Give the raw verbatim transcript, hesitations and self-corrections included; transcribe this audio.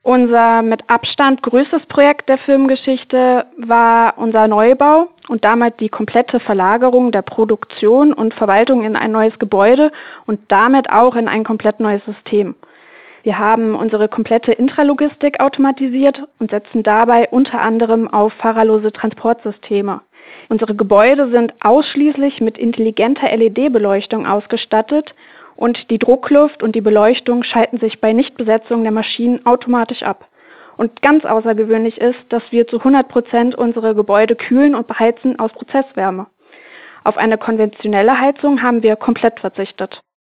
Unser mit Abstand größtes Projekt der Firmengeschichte war unser Neubau und damit die komplette Verlagerung der Produktion und Verwaltung in ein neues Gebäude und damit auch in ein komplett neues System. Wir haben unsere komplette Intralogistik automatisiert und setzen dabei unter anderem auf fahrerlose Transportsysteme. Unsere Gebäude sind ausschließlich mit intelligenter L E D-Beleuchtung ausgestattet und die Druckluft und die Beleuchtung schalten sich bei Nichtbesetzung der Maschinen automatisch ab. Und ganz außergewöhnlich ist, dass wir zu hundert Prozent unsere Gebäude kühlen und beheizen aus Prozesswärme. Auf eine konventionelle Heizung haben wir komplett verzichtet.